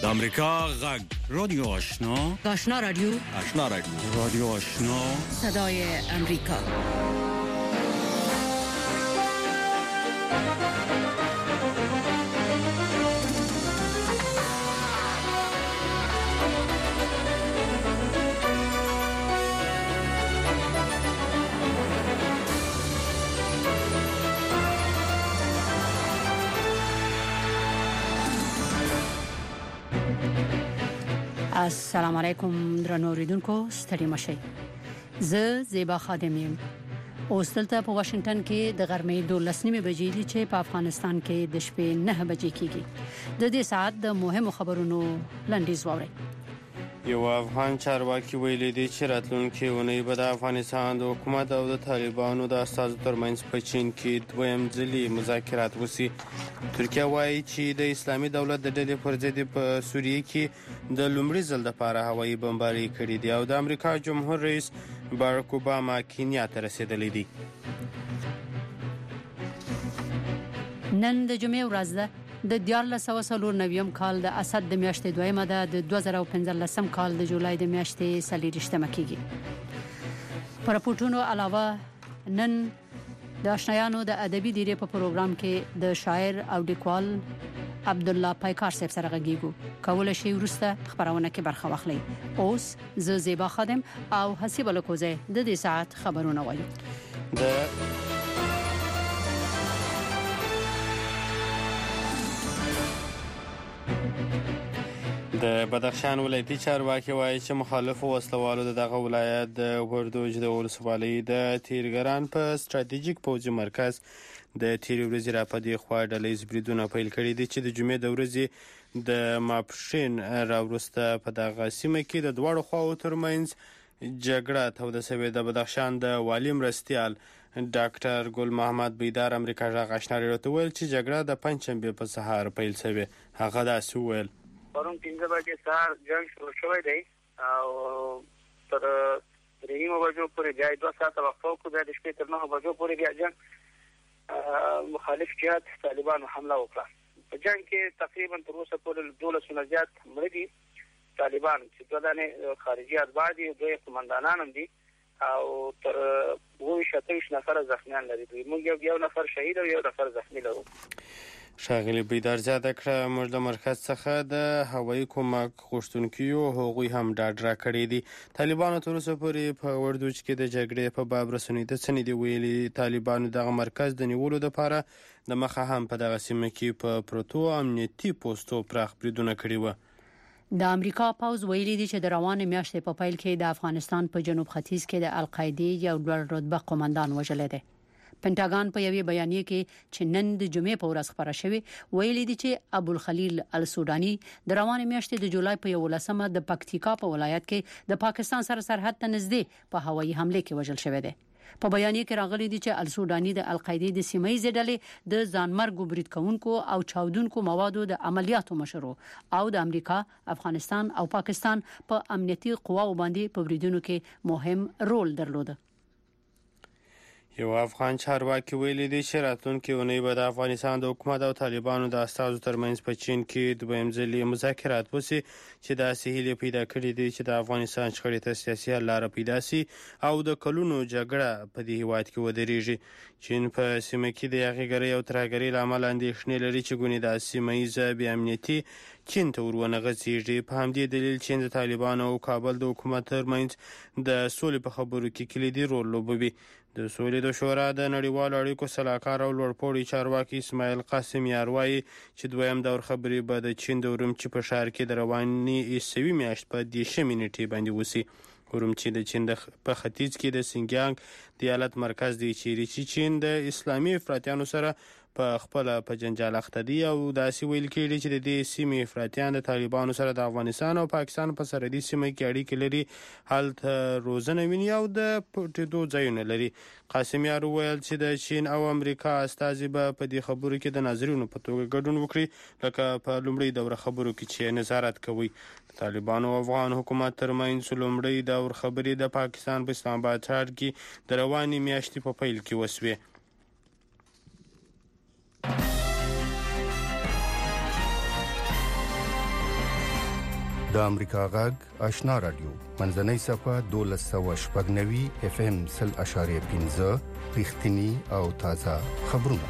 د امریکا غږ رادیو آشنا رادیو رادیو آشنا صدای امریکا. السلام علیکم درنو اوریدونکو، ستړي مشئ. زه زیبا خادم یم. اوس دلته په واشنگټن کې د غرمې 12 بجې دي چې په افغانستان کې د شپې 9 بجې کېږي. د دې ساعت د مهمو خبرونو لنډیز واورئ. یو افغان چارواکي ویلي دی چې راتلونکي اونۍ به د افغانستان د حکومت او د طالبانو د استازو ترمنځ په چین کې دویم ځلي مذاکرات وشي. ترکیه وایي چې د اسلامي دولت د ډلې پر ضد په سوریه کې د لومړي ځل لپاره هوایي بمباري کړې دي او د امریکا جمهور رئیس باراک اوباما کینیا ته رسیدلی دی. نن د جمعې ورځ ده. د 1490 کال د اسد د میاشتې دویمه ده. د 2015 کال د جولای د میاشتې 30 کېږي. پر راپورټونو علاوه نن د آشنایانو د ادبي دیرې په پروګرام کې د شاعر او لیکوال عبدالله پایکار صاحب سره غږیږو. کولای شي ورسته خبرونه کې برخه واخلئ. اوس زه زیبا خادم او حسیب الکوزه د دې ساعت خبرونه وایو. د بدخشان ولایتي چارواکي وایي چې مخالفو وسلوالو دغه ولایت د وردوج د ولسوالۍ د تیرګران په ستراتیژیک پوځي مرکز د تیرې ورځې راپدې خوا ډلهییز بریدونه پیل کړي دي چې د جمعې د ورځې د ماپښین راوروسته په دغه سیمه کې د دواړو خواو ترمنځ جګړه توده شوې ده. بدخشان د والي مرستیال ډاکټر ګل محمد بیدار امریکا غږ آشنا راډیو ته ویل چې جګړه د پنجشنبې په سهار پیل شوې. هغه داسې وویل: پرون 15 بجې سهار جنگ شروع شوی دی او تر 3 بجو پورې بیا 2 ساعته وقفه وکړه. بیا د شپې تر 9 بجو پورې بیا جنگ مخالف جهات طالبانو حمله وکړه. په جنگ کې تقریبا تر اوسه پورې 12 نه زیات مړه دي طالبان چې دوه دانې خارجي اتباع دي، دوی قومندانان هم دي او تر 27 نفر زخمیان لري. موږ یو نفر شهید او یو نفر زخمی لرو. ښاغلي بیدار زیاته کړه موږ د مرکز څخه د هوایي کومک غوښتونکیو هغوی هم ډاډ راکړی دی. طالبانو تر اوسه پورې په وردوج کې د جګړې په باب رسنیو ته څه نه دي ویلي. طالبانو دغه مرکز د نیولو لپاره د مخه هم په دغه سیمه کې په پروتو امنیتي پوستو پراخ بریدونه کړي وو. د امریکا پوځ ویلي دی چې د روانې میاشتې په پیل کې د افغانستان په جنوب ختیځ کې د القاعده یو لوړ رتبه قومندان وژلی دی. پنټاګان په یوې بیانیه کې چې نن د جمعې په ورځ خبره شوې ویلي دي چې ابوالخلیل السوداني د روانې میاشتې د جولای په 11مه د پکتیکا په ولایت کې د پاکستان سره سرحد ته نږدې په هوایي حمله کې وژل شوی دی. په بیانیه کې راغلي دي چې السوداني د القاعده د سیمایي ډلې د ځانمرګ برید کوونکو او چاودونکو موادو د عملیاتو مشرو او د امریکا، افغانستان او پاکستان په امنیتي قواو باندې په بریدونو کې مهم رول درلوده. یو افغان چارواکي ویلي دی چې راتلونکي اونۍ به د افغانستان د حکومت او طالبانو د استازو ترمنځ په چین کې دویم ځلي مذاکرات وشي چې داسې هیلې پیدا کړې دي چې د افغانستان شخړې ته سیاسي حل لاره پیدا شي او د کلونو جګړه په دې هیواد کې ودرېږي. چین په سیمه کې د یاغیګرۍ او ترهګرۍ له امله اندېښنې لري چې ګونې د سیمه ییزه بې امنیتي چین ته ورونه غځېږي. په همدې دلیل چین د طالبانو او کابل د حکومت ترمنځ د سولې په خبرو کې کلیدي رول لوبوي. د سولې د شورا د نړیوالو اړیکو سلاکار او لوړپوړي چارواکي اسماعیل قاسم یار وایي چې دویم دور خبرې به د چین د اورمچي په ښار کې د روانې عیسوي میاشت په 10 نیټې باندې وشي. اورمچي د چین په ختیځ کې د سینګیانګ د ایالت مرکز دی چې چین د اسلامي افراطیانو سره په خپل په جنجال اخته دي او داسې ویل کېږي چې د دې سیمې افراطیان د طالبانو سره د افغانستان او پاکستان په سرحدي سیمه کې اړیکې لري، هلته روزنه ویني او د پټېدو ځایونه لري. قاسم یار وویل چې د چین او امریکا استازي به په دې خبرو کې د ناظرینو په توګه ګډون وکړي لکه په لومړۍ دوره خبرو کې چې نظارت کوي. د طالبانو او افغان حکومت ترمنځ لومړۍ دور خبرې د پاکستان په اسلام آباد ښار کې د روانې میاشتې په پیل کې وسوې. د امریکا غږ آشنا رادیو منځنۍ صفه 1290 اف ام 0.15 رښتینی او تازه خبرونه.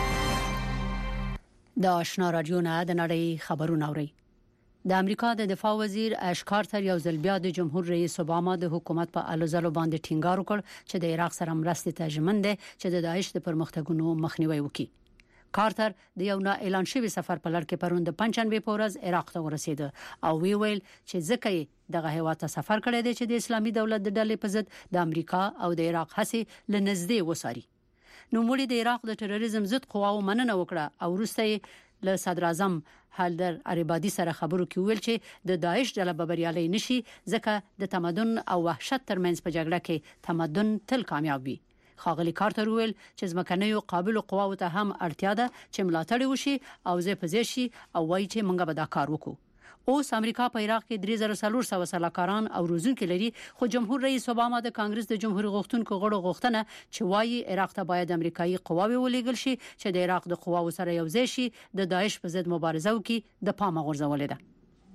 د آشنا رادیو نه د نړۍ خبرونه اوري. د امریکا د دفاع وزیر اش کارتر یو ځل بیا د جمهور رئیس اوباما د حکومت په الوزلو باندې ټینګار وکړ چې د عراق سره مرستې ته ژمن دي چې د داعش د پرمختګونو مخنیوي وکړي. کارتر د یو نه اعلان شوی سفر په لړ کې پروند د پنځشنبه په ورځ عراق ته ورسید او ویل چې ځکه دغه هیواد ته سفر کړی دی چې د اسلامي دولت د ډلې په ضد د امریکا او د عراق هڅې لنږدې وساري. نو موږ د عراق د تروریزم ضد قواو مننه وکړه او وروسته له صدر اعظم حیدر العبادي سره خبرو کې ویل چې د داعش ډله به بریالي نشي ځکه د تمدن او وحشت ترمنځ په جګړه کې تمدن تل کامیاب وي. خاغلی کارتر ویل چې ځمکنیو قابل قواو ته هم اړتیا ده چې ملاتړ وشي او زه په ځشي او وایي چې موږ به دا کار وکړو. اوس امریکا په عراق کې 3400 سلاکاران او روزونکي لري خو جمهور رئیس اوباما د کانګرس د جمهوریت غوښتونکو غړو غوښتنه چې وایي عراق ته باید امریکایي قواوې ولېږل شي چې د عراق د قواو سره یو ځای شي د داعش په ضد مبارزه وکړي د پامه غورځولې ده.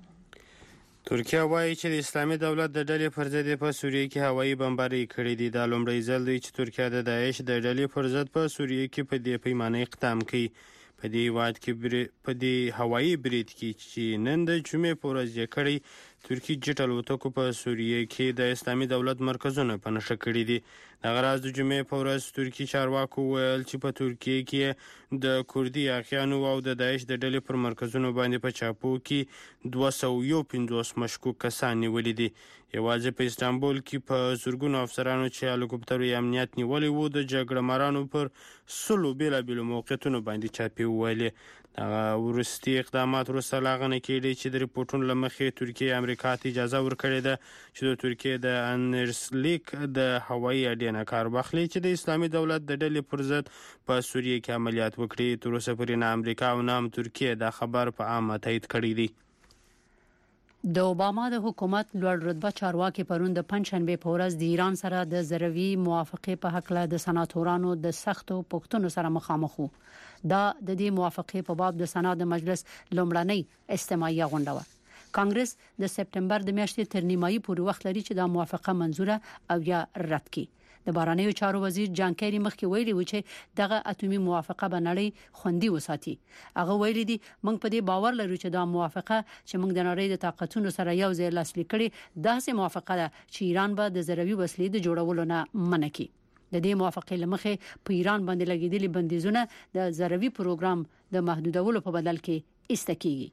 ترکیه وایي چې د اسلامي دولت د ډلې پر ضد په سوریه کې هوایي بمباري کړې دي. دا لومړی ځل دی چې ترکیه د داعش د ډلې پر ضد په سوریه کې په دې پیمانه اقدام کوي. په دې واد کې په دې هوایي برید کې چې نن د جمعې په ورځ یې کړی ترکی جټ الوتکو په سوریه کې د اسلامي دولت مرکزونه په نښه کړي دي. دغه راز د جمعې په ورځ ترکی چارواکو ویل چې په ترکیه کې د کوردي اخیانو او د داعش د ډلې پر مرکزونو باندې په چاپو کې 250 مشکوک کسان نیولي دي. یوازې په استانبول کې په زرګونو افسرانو چې هلیکوپټر یې امنیت نیولي وو د جګړه مارانو پر 100 بیلابیلو موقعیتونو باندې چاپې وویلې. ورستي اقدامات وروسته لاغنه کېدي چې د ریپورتونو له مخې ترکیه امریکا ته اجازه ورکړې ده چې د ترکیه د انرسلیک د هوایي اډې نه کار واخلي چې د اسلامي دولت د ډلې پر ضد په سوریه کې عملیات وکړي. تر اوسه پورې نه امریکا او نه ترکیه دا خبر په عامه تایید کړی دی. د اوباما د حکومت لوړ رتبه چارواکي پروند د پنځشنبه په ورځ د ایران سره د ضروری موافقه په حق له د سناتورانو د سختو پوښتنو سره مخامخ وو. دا د دې موافقه په باب د سنا د مجلس لومړنۍ استماعي غونډه و. کانګرس د سپټمبر د میاشتې تر نیمایي پورې وخت لري چې دا موافقه منزوره او یا رد کړي. د بهرنیو چارو وزیر جان کیری مخکې ویلي و چې دغه اتومي موافقه به نړۍ خوندي وساتي. هغه ویلي دي موږ په دې باور لرو چې دا موافقه چې موږ د نړۍ د طاقتونو سره یو ځای لاسلیک کړي داسې موافقه ده چې ایران به د ضروری وسلې د جوړولو نه منع کړي. د دې موافقې لمخې په ایران باندې لګیدلي بندیزونه د ضروری پروګرام د محدودولو په بدل کې ایسته کیږي.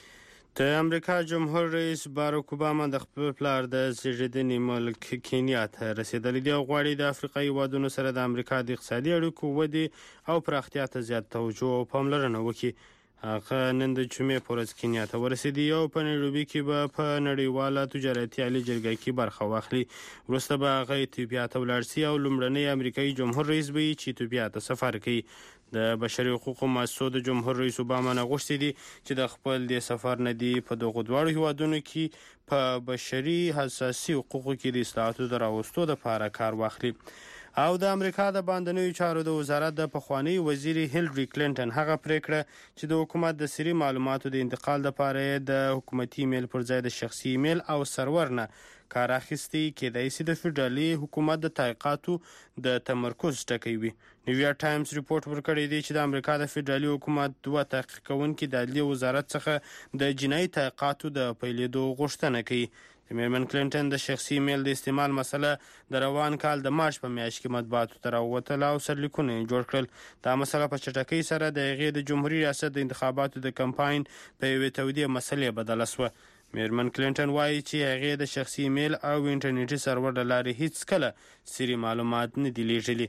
د امریکا جمهور رئیس باراک اوباما د خپل پلار د زیږیدنې ملک کینیا ته رسیدلی دی او غواړي د افریقایي هیوادونو سره د امریکا د اقتصادي اړیکو ودې او پراختیا ته زیات توجه او پاملرنه وکړي. هغه نن د جمعې په ورځ کینیا ته ورسېدی او په نیروبي کې به په نړیواله تجارتي عالي جرګه کې برخه واخلي. وروسته به هغه ایتوپیا ته ولاړ شي او لومړنی امریکایي جمهور رئیس به چې ایتوپیا ته سفر کوي. د بشري حقوقو مؤسسو د جمهور رئیس اوباما نه غوښتي دي چې د خپل د سفر نه دی په دغه دواړو هیوادونو کې په بشري حساسي حقوقو کې د اصلاحاتو د راوستو لپاره کار واخلي. او د امریکا د باندنیو چارو د وزارت د پخوانی وزیر هیلری کلینټن هغه پریکړه چې د حکومت د سری معلوماتو د انتقال لپاره د حکومتي ایمیل پر ځای د شخصي ایمیل او سرور نه کار اخیستی کېدای شي د فدرالي حکومت د تحقیقاتو د تمرکز ټکی وي. نیویارک ټایمز ریپورت ورکړی دی چې د امریکا د فدرالي حکومت 2 تحقیق کوونکي د عدلیې وزارت څخه د جنایي تحقیقاتو د پیلېدو غوښتنه کوي. د میرمن کلینټن د شخصي ایمیل د استعمال مسله د روان کال د مارچ په میاشت کې مطبوعاتو ته راووتله او سرلیکونه یې جوړ کړل. دا مسله په چټکۍ سره د هغې د جمهوري ریاست د انتخاباتو د کمپاین په یوې تودې مسلې بدله شوه. میرمن کلینټن وایي چې هغې د شخصي ایمیل او انټرنیټي سرور له لارې هیڅ کله سری معلومات نه دي لیږلي.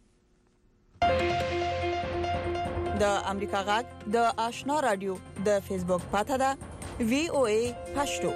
د امریکا غږ د آشنا رادیو د فیسبوک پاڼه ده VOA پښتو.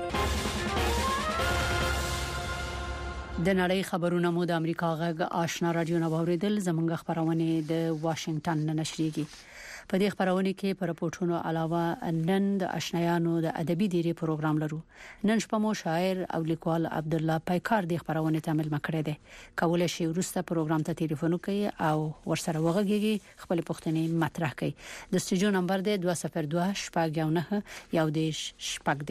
د نړۍ خبرونه مو د امریکا غږ آشنا رادیو نه اوریدل. زموږ خبرونه د واشنگټن نه نشریږي. په دې خبرونه کې پر راپورټونو علاوه نن د آشنایانو د ادبي ډیری پروګرام لرو. نن شپه مو شاعر او لیکوال عبد الله پیکار د خبرونه تمل مکړه ده. کولای شي ورسته پروګرام ته ټلیفون وکړي او ورسره وغږیږي خپل پوښتنې مطرح کړي. د سټوډیو نمبر دی 202 شپږ 9 یو دیش شپږ